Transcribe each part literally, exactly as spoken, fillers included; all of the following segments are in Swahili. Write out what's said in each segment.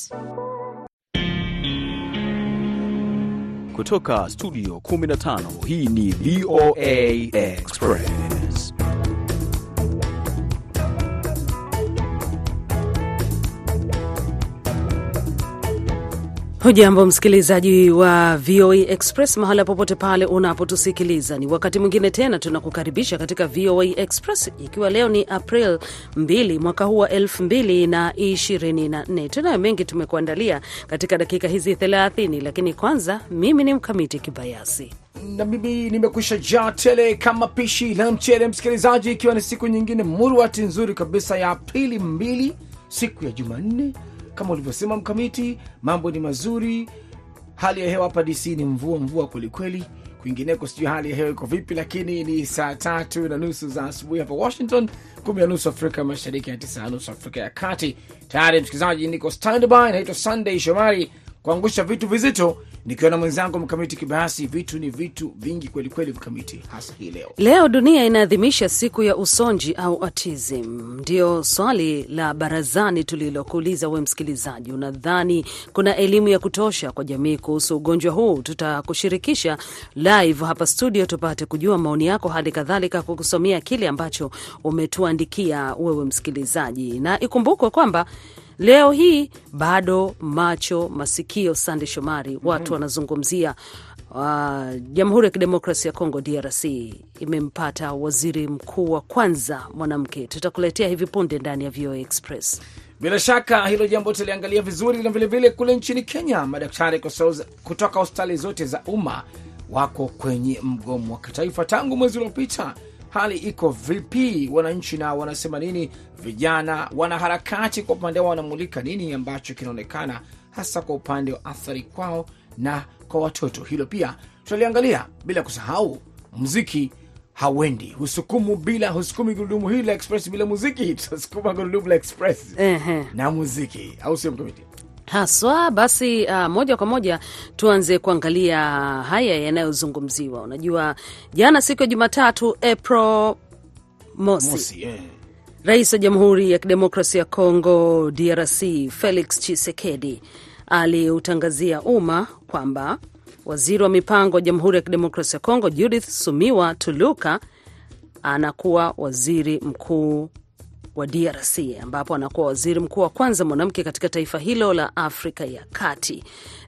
Express. Kutoka studio kumi na tano, hii ni V O A Express. Hujambo msikilizaji wa V O A Express mahala popote pale unapotusikiliza. Ni wakati mwingine tena tunakukaribisha katika V O A Express, ikiwa leo ni April mbili mwaka huu wa elfu mbili na ishirini na nne. Tunayo mengi tumekuandalia katika dakika hizi thelathini, lakini kwanza mimi ni Mkamiti Kibayasi. Na mimi nimekwisha jaa tele kama pishi la mchele msikilizaji, ikiwa ni siku nyingine murwati nzuri kabisa ya Aprili mbili, siku ya Jumanne. Kama ulivyosema Mkamiti, mambo ni mazuri. Hali ya hewa hapa D C ni mvua mvua kwelikweli. Kwingineko sijui hali ya hewa iko vipi, lakini ni saa tatu na nusu za asubuhi hapa Washington, kumi na nusu Afrika Mashariki na tisa na nusu Afrika ya Kati. Tayari msikilizaji, niko standby, naitwa Sunday Shomari, kuangusha vitu vizito nikiwa na mwenzangu Mkamiti Kibayasi. Vitu ni vitu vingi kweli kweli Mkamiti, hasa hii leo. Leo dunia inaadhimisha siku ya usonji au autism. Ndio swali la barazani tulilokuuliza wewe msikilizaji. Unadhani kuna elimu ya kutosha kwa jamii kuhusu ugonjwa huu? Tutakushirikisha live hapa studio tupate kujua maoni yako, hali kadhalika kukusomea kile ambacho umetuandikia wewe msikilizaji. Na ikumbukwe kwamba leo hii bado macho masikio Sande Shomari watu wanazungumzia uh, Jamhuri ya Kidemokrasia ya Kongo D R C imempata waziri mkuu wa kwanza mwanamke. Tutakuletea hivi punde ndani ya V O A Express. Bila shaka hilo jambo tuliangalia vizuri. Na vile vile kule nchini Kenya, madaktari kutoka hospitali zote za umma wako kwenye mgomo wa kitaifa tangu mwezi uliopita. Hali iko vipi? Wananchi na wanasema nini? Vijana wanaharakati kwa upande wao wanamulika nini ambacho kinaonekana hasa kwa upande wa athari kwao na kwa watoto? Hilo pia tutaliangalia, bila kusahau muziki hauendi. Husukumu bila husukumi gurudumu hili la Express bila muziki. Tutasukuma gurudumu la Express Ehe. na muziki, au sio Mkamiti? Haswa basi, uh, moja kwa moja tuanze kuangalia haya yanayozungumziwa. Unajua jana siku ya Jumatatu April mosi, mosi yeah. Rais wa Jamhuri ya Kidemokrasia ya Kongo D R C Felix Tshisekedi aliutangazia umma kwamba waziri wa mipango wa Jamhuri ya Kidemokrasia ya Kongo Judith Sumiwa Tuluka anakuwa waziri mkuu wa D R C, ambapo anakuwa waziri mkuu wa kwanza mwanamke katika taifa hilo la Afrika ya Kati.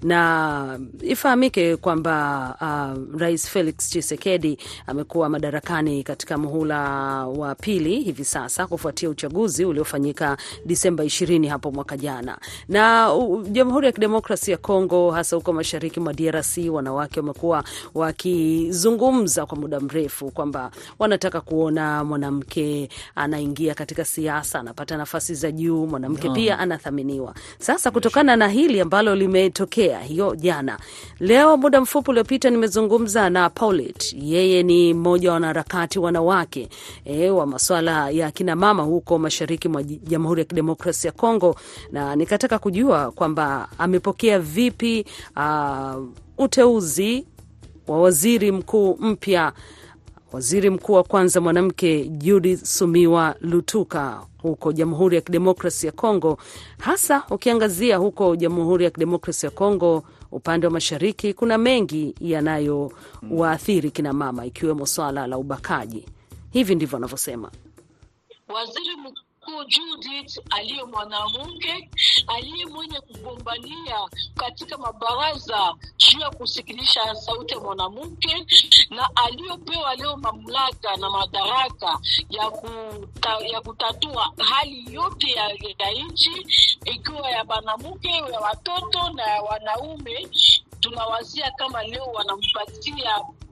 Na ifahamike kwamba uh, Rais Felix Tshisekedi amekuwa madarakani katika muhula wa pili hivi sasa kufuatia uchaguzi uliofanyika Disemba ishirini hapo mwaka jana. Na uh, Jamhuri ya Kidemokrasia ya Kongo, hasa huko mashariki mwa D R C, wanawake wamekuwa wakizungumza kwa muda mrefu kwamba wanataka kuona mwanamke anaingia katika siasa, anapata nafasi za juu, mwanamke no. pia anathaminiwa. Sasa kutokana na hili ambalo limetokea hiyo jana, leo muda mfupi uliopita nimezungumza na Paulette. Yeye ni mmoja wa wanaharakati wanawake e, wa masuala ya kina mama huko mashariki mwa Jamhuri ya Kidemokrasia ya Kongo, na nikataka kujua kwamba amepokea vipi uh, uteuzi wa waziri mkuu mpya, waziri mkuu wa kwanza mwanamke Judith Sumiwa Lutuka huko Jamhuri ya Kidemokrasia ya Kongo, hasa ukiangazia huko Jamhuri ya Kidemokrasia ya Kongo upande wa mashariki kuna mengi yanayo waathiri kina mama, ikiwemo swala la ubakaji. Hivi ndivyo anavyosema. Waziri mkuu Judith aliye mwanamke, aliye mwenye kugombania katika mabaraza juu ya kusikilisha sauti ya mwanamke, na aliyopewa leo mamlaka na madaraka ya, kuta, ya kutatua hali yote ya, ya nchi, ikiwa ya mwanamke, ya watoto na ya wanaume. Tunawazia kama leo wanampatia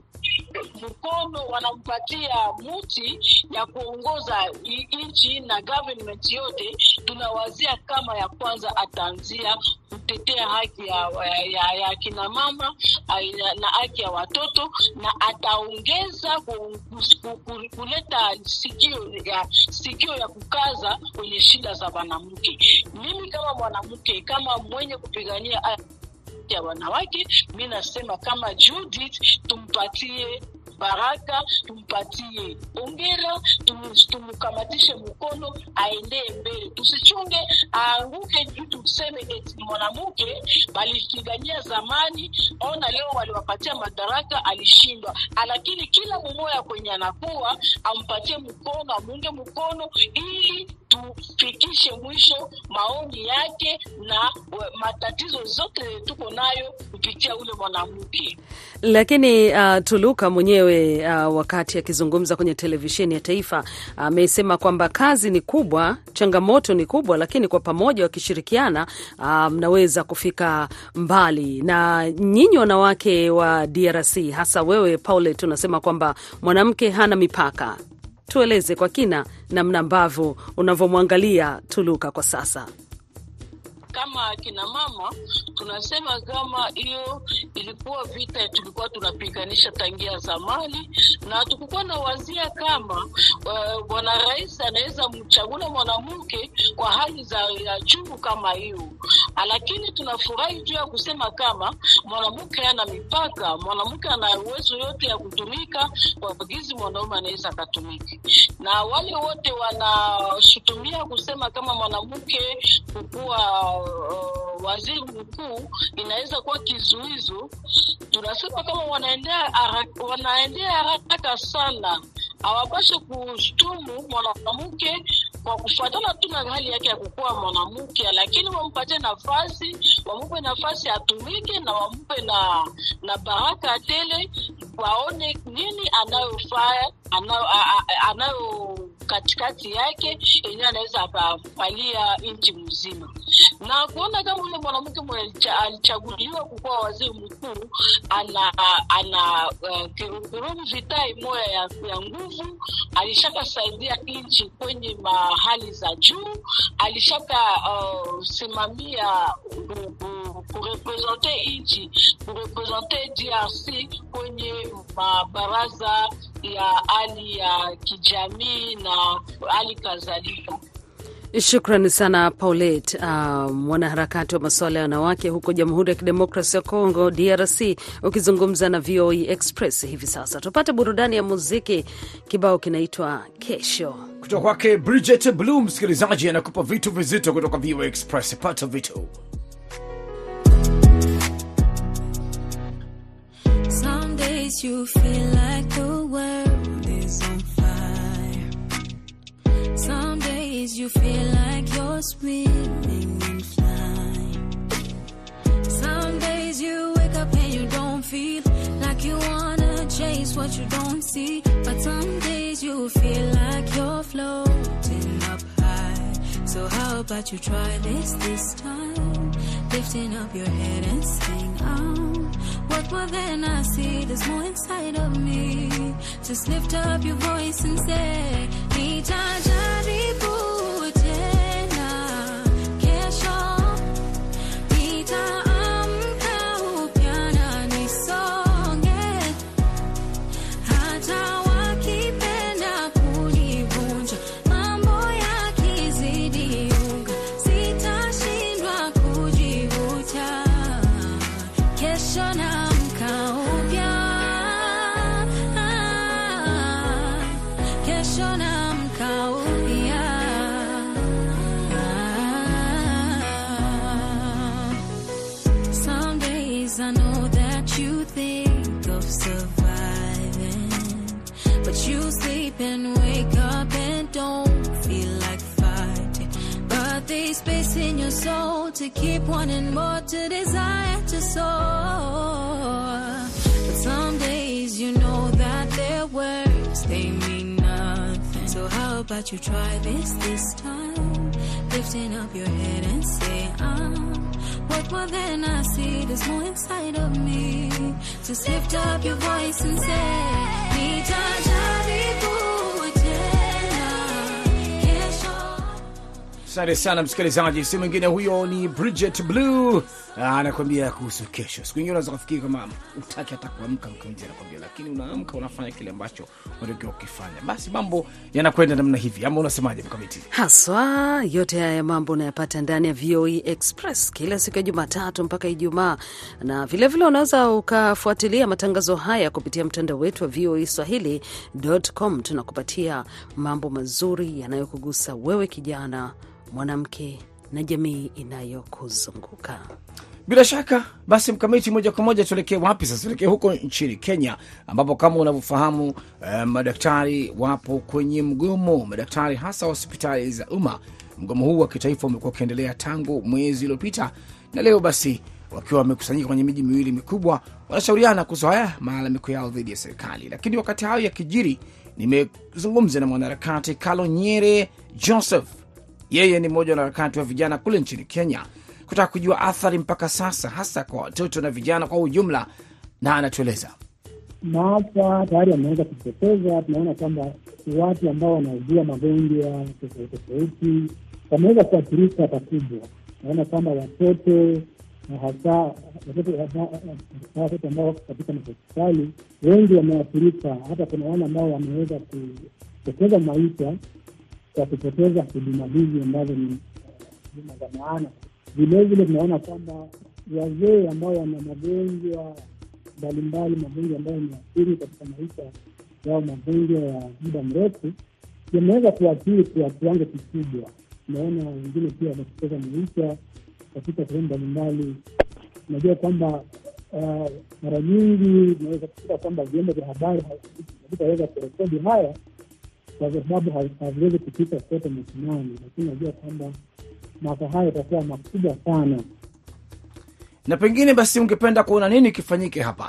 mkono, wanampatia muti ya kuongoza nchi na government yote. Tunawazia kama ya kwanza ataanzia kutetea haki ya, ya, ya kina mama na haki ya watoto, na ataongeza kuleta sikio ya, sikio ya kukaza kwenye shida za wanawake. Mimi kama mwanamke, kama mwenye kupigania ya wanawake, mimi nasema kama Judith tumpatie baraka, tumpatie ongera, tumukamatishe mkono aendee mbele. Tusichunge aanguke juu tuseme eti mwanamke balipigania zamani, ona leo waliwapatia madaraka alishindwa. Lakini kila mmoja kwenye anakuwa ampatie mkono, amunge mkono ili tufikishe mwisho maoni yake na matatizo zote tuko nayo kupitia ule mwanamke. Lakini uh, Tuluka mwenyewe uh, wakati akizungumza kwenye televisheni ya taifa amesema uh, kwamba kazi ni kubwa, changamoto ni kubwa, lakini kwa pamoja wakishirikiana uh, mnaweza kufika mbali. Na nyinyi wanawake wa D R C, hasa wewe Paulette, unasema kwamba mwanamke hana mipaka. Tueleze kwa kina namna ambavyo unavyomwangalia Tuluka kwa sasa. Kama kina mama tunasema kama hiyo ilikuwa vita tulikuwa tunapiganisha tangia zamani, na tukikuwa na wazia kama bwana uh, rais anaweza mchagua mwanamke kwa hali za ya juu kama hiyo. Lakini tunafurahi juu ya kusema kama mwanamke hana mipaka, mwanamke ana uwezo yote ya kutumika kwa gizi mwanaume anaweza kutumika. Na wale wote wanashutumia kusema kama mwanamke kukua Uh, waziri mkuu inaweza kuwa kizuizo, tunasema kama wanaendea haraka, wanaendea haraka sana. Hawapashe kushtumu mwanamke kwa kufuatana tu na hali yake ya kukua mwanamke, lakini wampatie nafasi, wampe nafasi atumike na wampe na na baraka tele, waone nini anayofanya, anayo anayo katikati yake yenye anaweza akafalia nchi mzima. Na kuona kama ule mwanamke alichaguliwa kuwa waziri mkuu ana ana uh, kirukurumu vitai moja ya, ya nguvu, alishaka saidia nchi kwenye mahali za juu, alishaka uh, simamia kurepresente nchi, kurepresente D R C kwenye mabaraza ya hali ya kijamii na hali kadhalika. Shukrani sana Paulette, uh, mwanaharakati wa masuala ya wanawake huko Jamhuri ya Kidemokrasia ya Kongo D R C, ukizungumza na V O E Express hivi sasa. Tupate burudani ya muziki, kibao kinaitwa Kesho kutoka kwake Bridget Blue. Msikilizaji anakupa vitu vizito kutoka V O E Express, pata vitu. Some days you feel like the world is on fire. Some days you feel like you're swimming and flying. Some days you wake up and you don't feel like you wanna chase what you don't see. But some days you feel like you're floating up high. So how about you try this this time? Lifting up your head and sing out. What more than I see, there's more inside of me. Just lift up your voice and say, nitajaribu tena kesho, nitaamka upya na nisonge, hata wakipenda kunivunja, mambo yakizidi unga, sitashindwa kujivuta. Kesho na and wake up and don't feel like fighting, but there's space in your soul to keep wanting more, to desire to soar. But some days you know that their words, they mean nothing. So how about you try this this time? Lifting up your head and say, um, what more than I see, there's more inside of me. Just lift up your voice and say, nitajaribu. Asante sana msikilizaji. Si mwingine huyo ni Bridget Blue. Anakuambia kuhusu kesho. Siku nyingine unaweza kufikiri kama utaki hata kuamka mkamiti anakuambia, lakini unaamka unafanya kile ambacho unatakiwa kukifanya. Basi mambo yanakwenda namna hivi. Ama unasemaje mkamiti? Haswa yote haya mambo unayapata ndani ya V O E Express kila siku ya Jumatatu mpaka Ijumaa. Na vile vile unaweza ukafuatilia matangazo haya kupitia mtandao wetu wa v o e swahili dot com. Tunakupatia mambo mazuri yanayokugusa wewe kijana, mwanamke na jamii inayokuzunguka. Bila shaka basi mkamiti, moja kwa moja tuelekee wapi sasa? Tuelekee huko nchini Kenya ambapo kama unavyofahamu eh, madaktari wapo kwenye mgomo, madaktari hasa hospitali za umma. Mgomo huu wa kitaifa umekuwa ukiendelea tangu mwezi uliopita, na leo basi wakiwa wamekusanyika kwenye miji miwili mikubwa wanashauriana kuhusu haya malalamiko yao dhidi ya serikali. Lakini wakati hayo yakijiri, nimezungumza na mwanaharakati Kalonyere Joseph. Yeye ni mmoja wa wanaharakati wa vijana kule nchini Kenya, kutaka kujua athari mpaka sasa hasa kwa watoto na vijana kwa ujumla, na anatueleza. Maafa tayari yameweza kujitokeza. Tunaona kwamba watu ambao wanaugua magonjwa tofauti tofauti wameweza kuathirika pakubwa. Tunaona kwamba watoto na hasa watoto ambao wako katika hospitali wengi wameathirika. Hata kuna wale ambao wameweza kupoteza maisha kwa kupoteza huduma hizi ambazo ni huduma za maana. Vile vile tunaona kwamba wazee ambao wana magonjwa mbalimbali, magonjwa ambayo yanaathiri katika maisha yao, magonjwa ya muda mrefu, yameweza kuathiri kwa kiwango kikubwa. Tunaona wengine pia wamepoteza maisha katika sehemu mbalimbali. Unajua kwamba uh, mara nyingi naweza kukuta kwamba vyombo vya habari havitaweza kurekodi haya kwa sababu haviwezi kupita kote mashinani, lakini najua kwamba maafa haya yatakuwa makubwa sana. Na pengine basi ungependa kuona nini kifanyike hapa?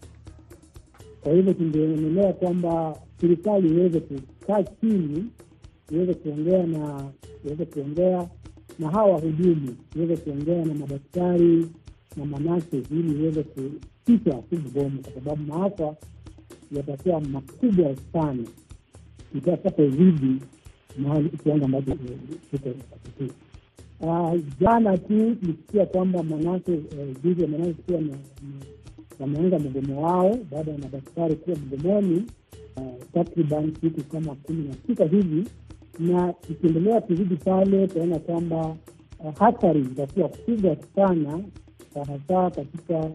Kwa hivyo tungeendelea kwamba serikali iweze kukaa chini, iweze kuongea na iweze kuongea na hawa wahudumu, iweze kuongea na madaktari na manase ili iweze kupita mgomo, kwa sababu maafa yatakuwa makubwa sana itakapozidi mahali kiwango ambacho kiko katika. Ah, jana tu nilisikia kwamba manase juzi manase pia wameanza mgomo wao baada ya madaktari kuwa mgomoni takriban siku kama kumi na sita hivi, na ikiendelea kuzidi pale tunaona kwamba hatari itakuwa kubwa sana, hasa katika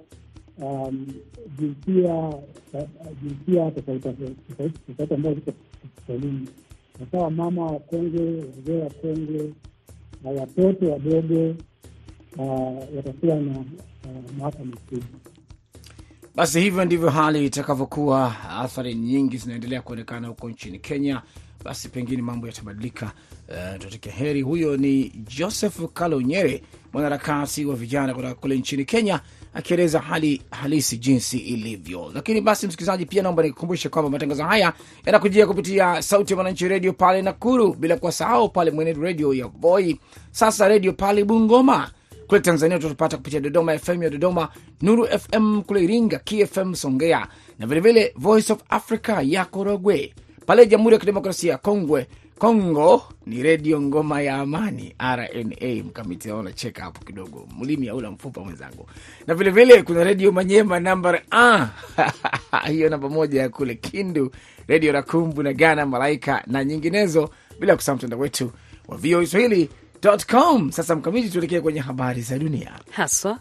jinsia jinsia tofauti ambazo ziko hospitalini, hasa wamama wakongwe, wazee wakongwe na watoto wadogo watakuwa na maafa makubwa. Basi hivyo ndivyo hali itakavyokuwa. Athari nyingi zinaendelea kuonekana huko nchini Kenya. Basi pengine mambo yatabadilika. Uh, tutake heri. Huyo ni Joseph Kalonyere, mwanaharakati wa vijana kutoka kule nchini Kenya, akieleza hali halisi jinsi ilivyo. Lakini basi msikilizaji, pia naomba nikukumbushe kwamba matangazo haya yanakujia kupitia Sauti ya Mwananchi Radio pale Nakuru, bila kusahau pale Mwenedu Radio ya Voi, Sasa Radio pale Bungoma. Kule Tanzania tutapata kupitia Dodoma F M ya Dodoma, Nuru F M kule Iringa, K F M Songea, na vile vile Voice of Africa ya Korogwe. Pale Jamhuri ya Kidemokrasia ya Kongwe, Kongo ni Radio Ngoma ya Amani R N A. Mkamiti naona cheka hapo kidogo, mlimi au mfupa mwenzangu. Na vile vile kuna Radio Manyema namba ah hiyo namba moja ya kule Kindu, Radio Rakumbu na Ghana Malaika na nyinginezo, bila kusahau mtandao wetu wa v o e swahili dot com. Sasa Mkamiti, tuelekee kwenye habari za dunia haswa.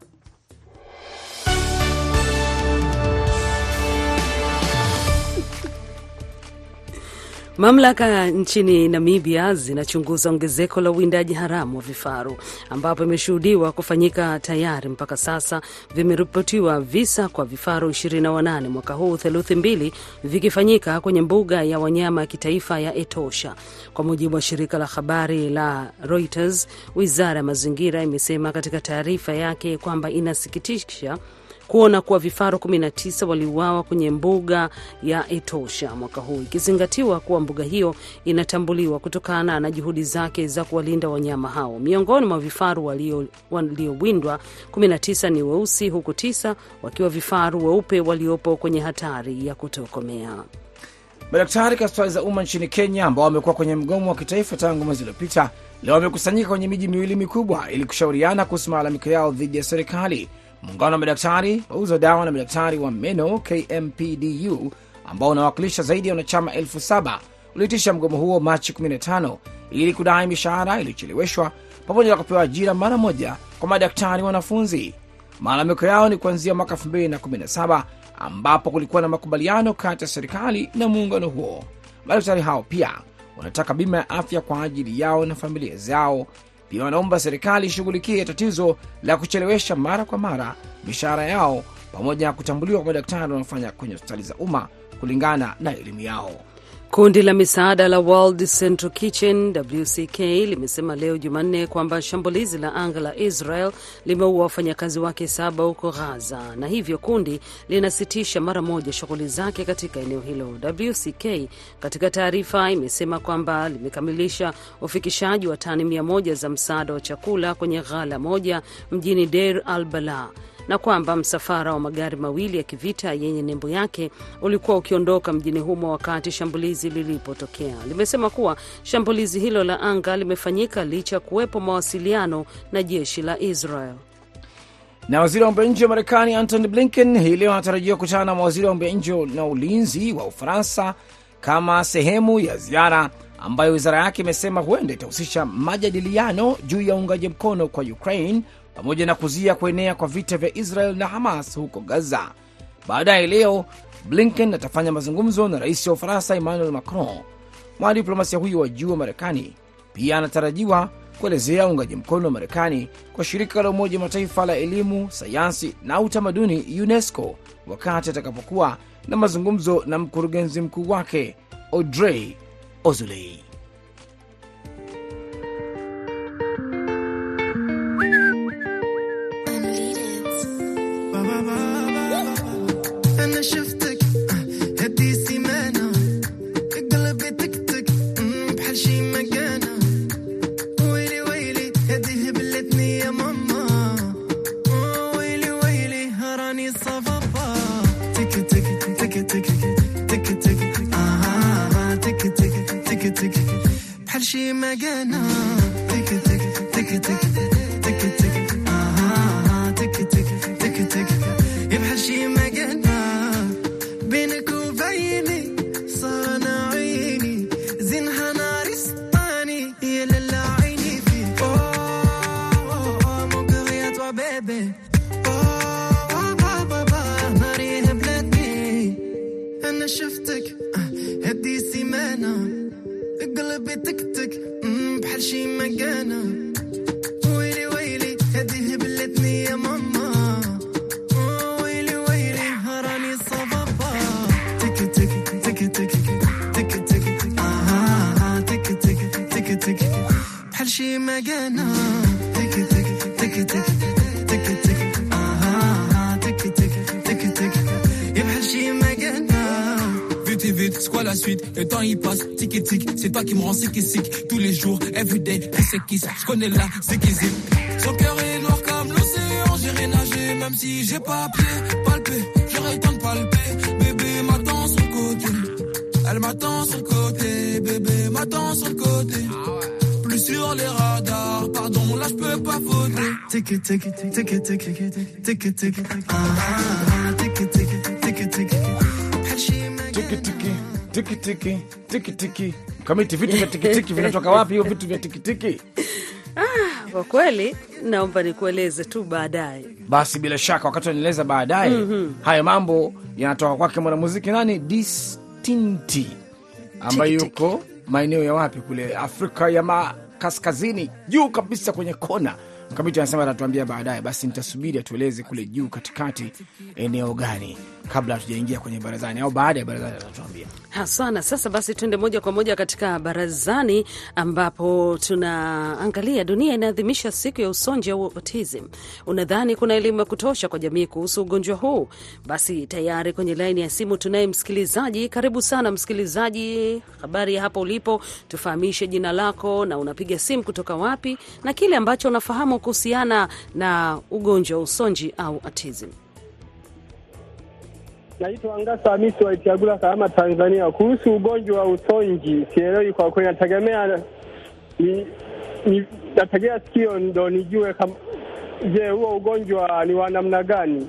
Mamlaka nchini Namibia zinachunguza ongezeko la uwindaji haramu wa vifaru ambapo imeshuhudiwa kufanyika tayari. Mpaka sasa vimeripotiwa visa kwa vifaru ishirini na wanane mwaka huu, theluthi mbili vikifanyika kwenye mbuga ya wanyama ya kitaifa ya Etosha. Kwa mujibu wa shirika la habari la Reuters, Wizara ya Mazingira imesema katika taarifa yake kwamba inasikitisha kuona kuwa vifaru kumi na tisa waliuawa kwenye mbuga ya Etosha mwaka huu, ikizingatiwa kuwa mbuga hiyo inatambuliwa kutokana na juhudi zake za kuwalinda wanyama hao. Miongoni mwa vifaru waliowindwa kumi na tisa ni weusi, huku tisa wakiwa vifaru weupe waliopo kwenye hatari ya kutokomea. Madaktari katika hospitali za umma nchini Kenya ambao wamekuwa kwenye mgomo wa kitaifa tangu mwezi uliopita leo wamekusanyika kwenye miji miwili mikubwa ili kushauriana kuhusu malalamiko yao dhidi ya serikali. Muungano wa madaktari wauza dawa na madaktari wa meno K M P D U ambao unawakilisha zaidi ya wanachama elfu saba uliitisha mgomo huo Machi kumi na tano ili kudai mishahara iliyocheleweshwa pamoja na kupewa ajira mara moja kwa madaktari wanafunzi. Malalamiko yao ni kuanzia mwaka elfu mbili na kumi na saba ambapo kulikuwa na makubaliano kati ya serikali na muungano huo. Madaktari hao pia wanataka bima ya afya kwa ajili yao na familia zao. Pia wanaomba serikali ishughulikie tatizo la kuchelewesha mara kwa mara mishahara yao pamoja na kutambuliwa kwa madaktari wanaofanya kwenye hospitali za umma kulingana na elimu yao. Kundi la misaada la World Central Kitchen W C K limesema leo Jumanne kwamba shambulizi la anga la Israel limeua wafanyakazi wake saba huko Gaza, na hivyo kundi linasitisha mara moja shughuli zake katika eneo hilo. W C K katika taarifa imesema kwamba limekamilisha ufikishaji wa tani mia moja za msaada wa chakula kwenye ghala moja mjini Deir al-Balah, na kwamba msafara wa magari mawili ya kivita yenye nembo yake ulikuwa ukiondoka mjini humo wakati shambulizi lilipotokea. Limesema kuwa shambulizi hilo la anga limefanyika licha kuwepo mawasiliano na jeshi la Israel. Na waziri wa mambo ya nje wa Marekani Antony Blinken hii leo anatarajiwa kukutana na waziri wa mambo ya nje na ulinzi wa Ufaransa kama sehemu ya ziara ambayo wizara yake imesema huenda itahusisha majadiliano juu ya uungaji mkono kwa Ukraine pamoja na kuzuia kuenea kwa vita vya Israel na Hamas huko Gaza. Baadaye leo Blinken atafanya mazungumzo na rais wa Ufaransa Emmanuel Macron. Mwanadiplomasia huyu wa juu wa Marekani pia anatarajiwa kuelezea uungaji mkono wa Marekani kwa shirika la Umoja wa Mataifa la elimu, sayansi na utamaduni UNESCO wakati atakapokuwa na mazungumzo na mkurugenzi mkuu wake Audrey Azoulay. C'est quoi la suite? Le temps il passe, tic et tic. C'est toi qui me rends sick et sick. Tous les jours, everyday, kiss et kiss. Je connais là, c'est qui c'est. Son cœur est noir comme l'océan. J'irai nager même si j'ai pas pied. Palper, j'aurais le temps de palper. Bébé m'attend sur le côté. Elle m'attend sur le côté. Bébé m'attend sur le côté. Plus sur les radars. Pardon, là je peux pas voter. Tic et tic, tic et tic, tic et tic. Ah ah, tic et tic, tic et tic. Tiki tiki tiki tiki tiki. Kamiti, vitu vya tiki tiki vinatoka wapi hiyo vitu vya tiki tiki? Ah, kwa kweli naomba nikueleze tu baadaye. Basi bila shaka wakati unieleza baadaye. Mm-hmm. Haya mambo yanatoka kwake mwanamuziki nani? Distinti ambaye yuko maeneo ya wapi kule Afrika ya ma kaskazini juu kabisa kwenye kona. Kamiti anasema atatuambia baadaye. Basi nitasubiri atueleze kule juu katikati eneo gani kabla hatujaingia kwenye barazani, au baada ya barazani atatuambia. Hasana, sasa basi tuende moja kwa moja katika barazani ambapo tunaangalia dunia inaadhimisha siku ya usonji au autism. Unadhani kuna elimu ya kutosha kwa jamii kuhusu ugonjwa huu? Basi tayari kwenye laini ya simu tunaye msikilizaji. Karibu sana msikilizaji. Habari ya hapo ulipo, tufahamishe jina lako na unapiga simu kutoka wapi na kile ambacho unafahamu kuhusiana na ugonjwa wa usonji au autism. Naitwa Angasa Hamisi wa Itiagula kama Tanzania. Kuhusu ugonjwa wa usonji, sielewi kwa kweli, nategemea ni, ni nategea sikio ndo nijue kama je, huo ugonjwa ni wa namna gani?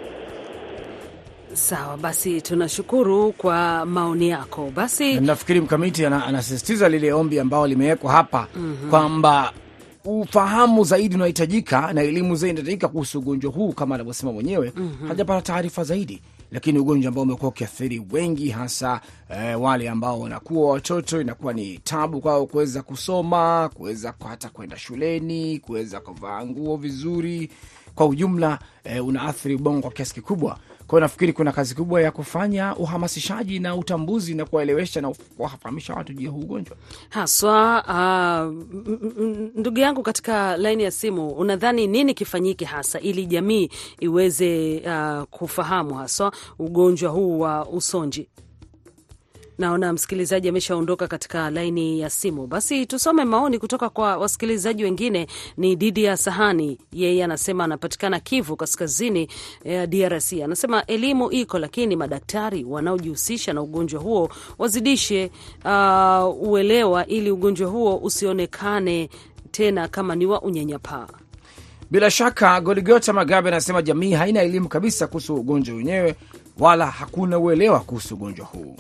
Sawa, basi tunashukuru kwa maoni yako. Basi nafikiri mkamiti anasisitiza lile ombi ambao limewekwa hapa mm-hmm. kwamba ufahamu zaidi unahitajika na elimu zaidi inahitajika kuhusu ugonjwa huu kama anavyosema mwenyewe. Mm-hmm. Hajapata taarifa zaidi, lakini ugonjwa ambao umekuwa ukiathiri wengi hasa eh, wale ambao wanakuwa watoto, inakuwa ni tabu kwao kuweza kusoma, kuweza hata kwenda shuleni, kuweza kuvaa nguo vizuri. Kwa ujumla eh, unaathiri ubongo kwa kiasi kikubwa. Kwa nafikiri kuna kazi kubwa ya kufanya uhamasishaji na utambuzi na kuwaelewesha na kuwafahamisha watu juu ya huu ugonjwa. Haswa uh, ndugu yangu katika laini ya simu, unadhani nini kifanyike hasa ili jamii iweze uh, kufahamu haswa ugonjwa huu wa usonji? Naona msikilizaji ameshaondoka katika laini ya simu. Basi tusome maoni kutoka kwa wasikilizaji wengine. Ni Didia Sahani, yeye anasema anapatikana Kivu Kaskazini ya D R C. Anasema elimu iko, lakini madaktari wanaojihusisha na ugonjwa huo wazidishe uh, uelewa ili ugonjwa huo usionekane tena kama ni wa unyanyapaa. Bila shaka Goligota Magabe anasema jamii haina elimu kabisa kuhusu ugonjwa wenyewe, wala hakuna uelewa kuhusu ugonjwa huu.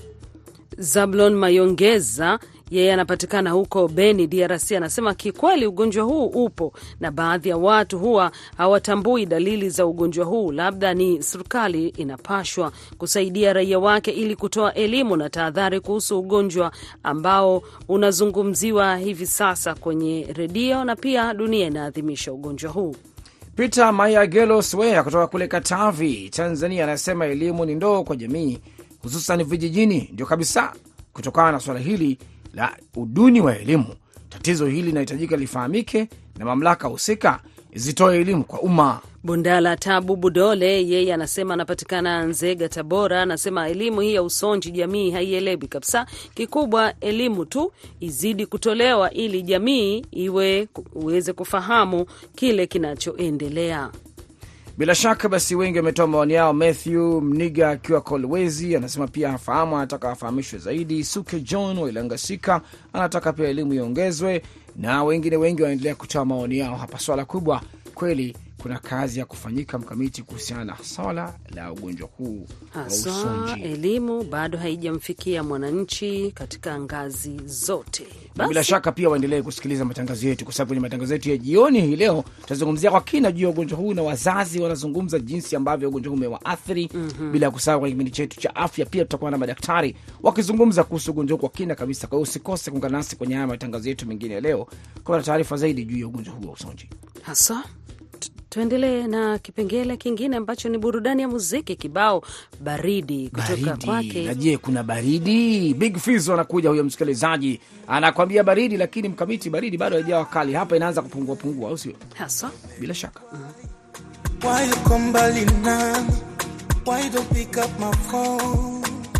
Zablon Mayongeza, yeye anapatikana huko Beni D R C, anasema kikweli ugonjwa huu upo na baadhi ya watu huwa hawatambui dalili za ugonjwa huu. Labda ni serikali inapashwa kusaidia raia wake ili kutoa elimu na tahadhari kuhusu ugonjwa ambao unazungumziwa hivi sasa kwenye redio, na pia dunia inaadhimisha ugonjwa huu. Peter Mayagelo Swea kutoka kule Katavi, Tanzania, anasema elimu ni ndogo kwa jamii, hususan vijijini, ndio kabisa kutokana na swala hili la uduni wa elimu. Tatizo hili linahitajika lifahamike na mamlaka husika zitoe elimu kwa umma. Bundala Tabu Budole, yeye anasema anapatikana Nzega, Tabora, anasema elimu hii ya usonji jamii haielewi kabisa. Kikubwa elimu tu izidi kutolewa ili jamii iwe uweze kufahamu kile kinachoendelea. Bila shaka basi wengi wametoa maoni yao. Matthew Mniga akiwa Kolwezi anasema pia hafahamu, anataka afahamishwe zaidi. Suke John wa Ilangasika anataka pia elimu iongezwe, na wengine wengi wanaendelea kutoa maoni yao hapa. Swala kubwa kweli, kuna kazi ya kufanyika mkamiti kuhusiana na swala la ugonjwa huu wa usonji. Elimu bado haijamfikia mwananchi katika ngazi zote. Basi, bila shaka pia waendelee kusikiliza matangazo yetu, kwa sababu kwenye matangazo yetu ya jioni hii leo tutazungumzia kwa kina juu ya ugonjwa huu, na wazazi wanazungumza jinsi ambavyo ugonjwa huu umewaathiri. Mm-hmm. Bila kusahau kwenye kipindi chetu cha afya pia tutakuwa na madaktari wakizungumza kuhusu ugonjwa kwa kina kabisa. Kwa hiyo usikose kuungana nasi kwenye haya matangazo yetu mengine ya leo kwa taarifa zaidi juu ya ugonjwa huu wa usonji. Hasa tuendelee na kipengele kingine ambacho ni burudani ya muziki. Kibao baridi kutoka kwake. Na je, kuna baridi? Big Fizzo anakuja huyo msikilizaji, anakuambia baridi, lakini mkamiti baridi bado haijawa kali. Hapa inaanza kupungua pungua, au sio? Hasa bila shaka. Mm-hmm. Why you come balina? Why you don't pick up my phone?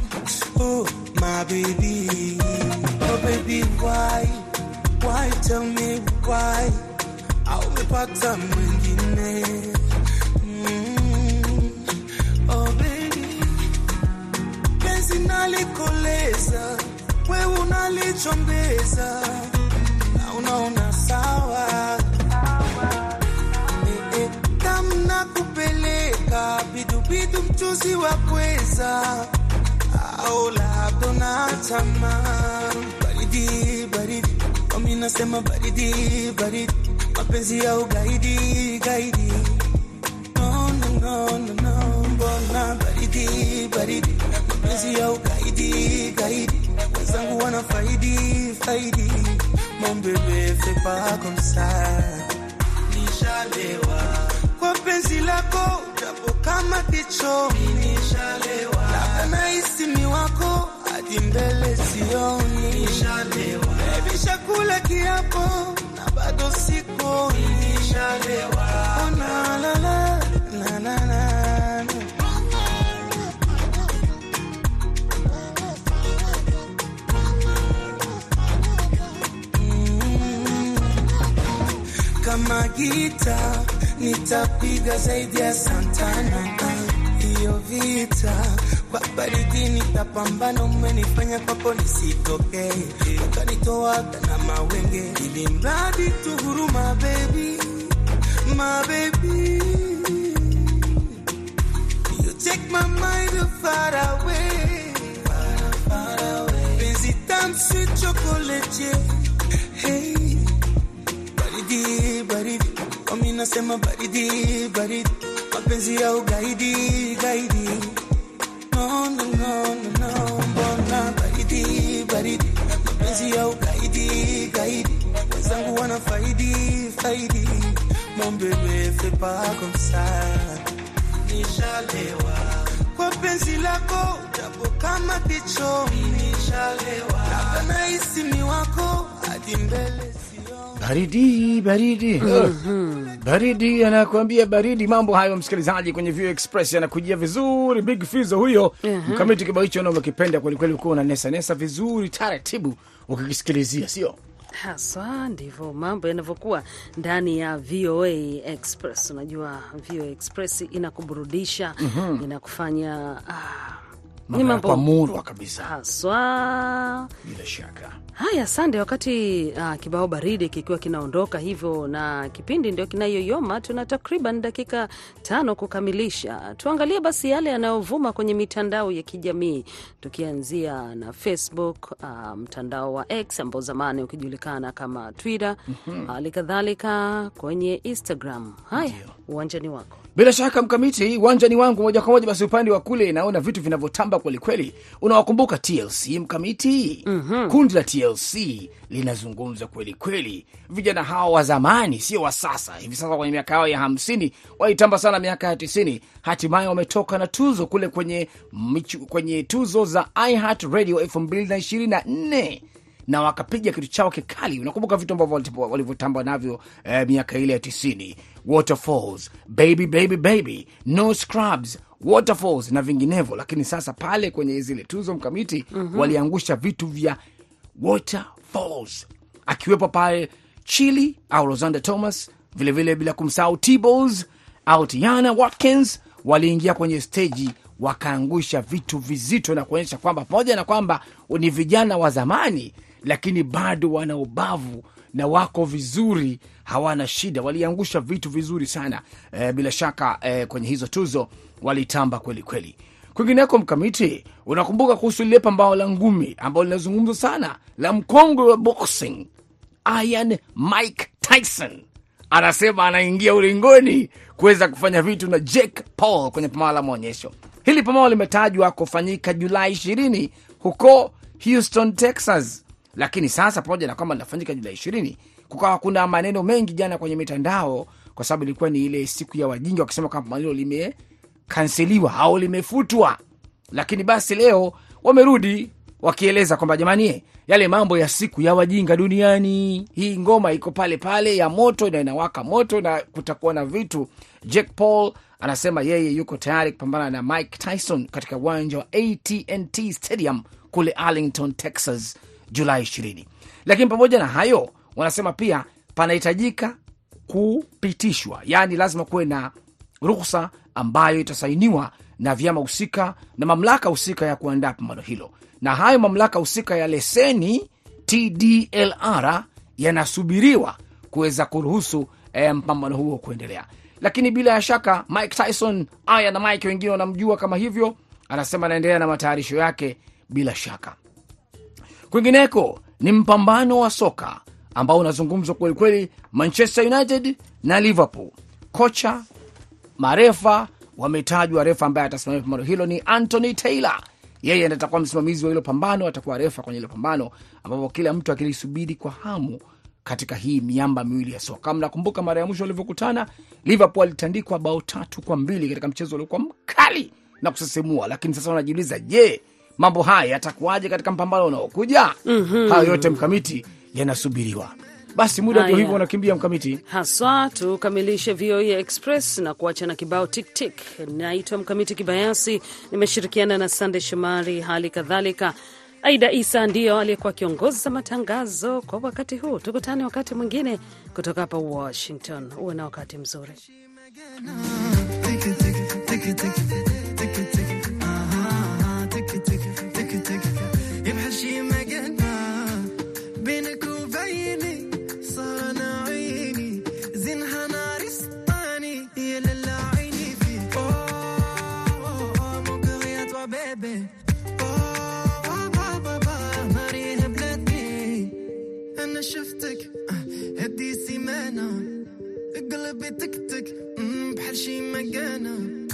Oh my baby, oh baby, why? Why tell me why? Au umepata mwingine? Mm. Oh baby, penzi nalikoleza, wewe unalichombeza, na unaona sawa. Eh, eh, tamna kupeleka bidu bidu mchuzi wa kweza, au labda unatama baridi baridi, kama nasema baridi baridi, mapenzi ya ugaidi gaidi. No no no no no, mbona baridi baridi, mapenzi ya ugaidi gaidi, wenzangu wana faidi faidi. Mon bébé fais pas comme ça, nishalewa kwa penzi lako, japo kama kicho nishalewa, labda nahisi ni wako hadi mbele sioni. Nishalewa baby, shakula kiapo na bado siko. Nishalewa oh, na la la na na na. Mm. Kama gita nitapiga zaidi ya Santana. sio vita. Kwa baridi nitapambana, umenifanya kwako nisitokee. Ukanitoa na mawenge, ili mradi tu huruma baby, my baby. You take my mind far away, far, far away. Benzi tam sweet chocolate, hey. Baridi, baridi, omi nasema baridi, baridi. Mapenzi ya ugaidi, gaidi. No, no, no, no, no. Mbona baridi, baridi. Mapenzi ya ugaidi, gaidi. Wenzangu wana faidi, faidi. Mon bébé fais pas comme ça. Nishalewa kwa penzi lako, japo kama kicho. Nishalewa labda isimi wako hadi mbele. Baridi, baridi. Mm-hmm. Baridi, anakuambia baridi. Mambo hayo msikilizaji kwenye View Express yanakujia vizuri. Big Fizzo huyo. Mm-hmm. Mkamiti kibao hicho na umekipenda kweli kweli, uko na nesa nesa vizuri taratibu ukikisikilizia, sio? Haswa ndivyo mambo yanavyokuwa ndani ya V O A Express. Unajua V O A Express inakuburudisha, mm-hmm. inakufanya ah, ni mambo kwa murwa kabisa. Haswa. Bila shaka. Haya, asante. Wakati uh, kibao baridi kikiwa kinaondoka hivyo na kipindi ndio kinayoyoma, tuna takriban dakika tano kukamilisha. Tuangalie basi yale yanayovuma kwenye mitandao ya kijamii, tukianzia na Facebook, uh, mtandao wa X ambao zamani ukijulikana kama Twitter, halikadhalika mm-hmm. uh, kwenye Instagram. Haya, uwanjani wako. Bila shaka Mkamiti, uwanjani wangu moja kwa moja basi upande wa kule naona vitu vinavyotamba kweli kweli. Unawakumbuka T L C Mkamiti? Mm-hmm. Kundi la T L C linazungumza kweli kweli. Vijana hao wa zamani, sio wa sasa. Hivi sasa kwenye miaka yao ya hamsini, waitamba sana miaka ya tisini. Hatimaye wametoka na tuzo kule kwenye michu, kwenye tuzo za iHeart Radio elfu mbili ishirini na nne. Na wakapiga kitu chao kikali. Unakumbuka vitu ambavyo walivyotamba navyo eh, miaka ile ya tisini. Waterfalls, Baby Baby Baby, No Scrubs, Waterfalls na vinginevyo. Lakini sasa pale kwenye zile tuzo Mkamiti, mm-hmm. waliangusha vitu vya Waterfalls. Akiwepo pale Chili au Rosanna Thomas, vile vile bila kumsahau T-Boz au Tiana Watkins, waliingia kwenye stage wakaangusha vitu vizito na kuonyesha kwamba pamoja na kwamba ni vijana wa zamani, lakini bado wana ubavu na wako vizuri, hawana shida. Waliangusha vitu vizuri sana. E, bila shaka e, kwenye hizo tuzo walitamba kweli kweli. Kwingineko Mkamiti, unakumbuka kuhusu lile pambao la ngumi ambalo linazungumzwa sana la mkongwe wa boxing Iron Mike Tyson. Anasema anaingia ulingoni kuweza kufanya vitu na Jake Paul kwenye pambao la maonyesho. Hili pambao limetajwa kufanyika Julai ishirini huko Houston, Texas. Lakini sasa pamoja na kwamba linafanyika Julai ishirini, kukawa kuna maneno mengi jana kwenye mitandao kwa sababu ilikuwa ni ile siku ya wajinga, wakisema kwamba maneno limekanseliwa au limefutwa. Lakini basi leo wamerudi wakieleza kwamba jamani, yale mambo ya siku ya wajinga duniani, hii ngoma iko pale pale ya moto na inawaka moto na kutakuwa na vitu. Jake Paul anasema yeye yuko tayari kupambana na Mike Tyson katika uwanja wa A T and T Stadium kule Arlington, Texas, Julai ishirini. Lakini pamoja na hayo, wanasema pia panahitajika kupitishwa, yani lazima kuwe na ruhusa ambayo itasainiwa na vyama husika na mamlaka husika ya kuandaa pambano hilo. Na hayo mamlaka husika ya leseni T D L R yanasubiriwa kuweza kuruhusu eh, mpambano huo kuendelea. Lakini bila ya shaka Mike Tyson, aya na Mike wengine wanamjua kama hivyo, anasema anaendelea na matayarisho yake bila shaka. Kwingineko ni mpambano wa soka ambao unazungumzwa kweli kweli, Manchester United na Liverpool. Kocha, marefa wametajwa. Refa ambaye atasimamia pambano hilo ni Anthony Taylor. Yeye ndiye atakuwa msimamizi wa hilo pambano, atakuwa refa kwenye hilo pambano ambapo kila mtu akilisubiri kwa hamu katika hii miamba miwili ya soka. Kama nakumbuka mara ya mwisho walivyokutana, Liverpool alitandikwa bao tatu kwa mbili katika mchezo uliokuwa mkali na kusisimua. Lakini sasa wanajiuliza, je, mambo haya yatakuwaje katika mpambano unaokuja? Mm-hmm. Hayo yote Mkamiti yanasubiriwa. Basi muda ndio hivyo unakimbia Mkamiti. Haswa tukamilishe V O A Express na kuacha na kibao tik tik. Naitwa Mkamiti Kibayasi, nimeshirikiana na Sande Shomari, hali kadhalika Aida Isa ndio aliyekuwa kiongoza matangazo kwa wakati huu. Tukutane wakati mwingine kutoka hapa Washington. Uwe na wakati mzuri. again.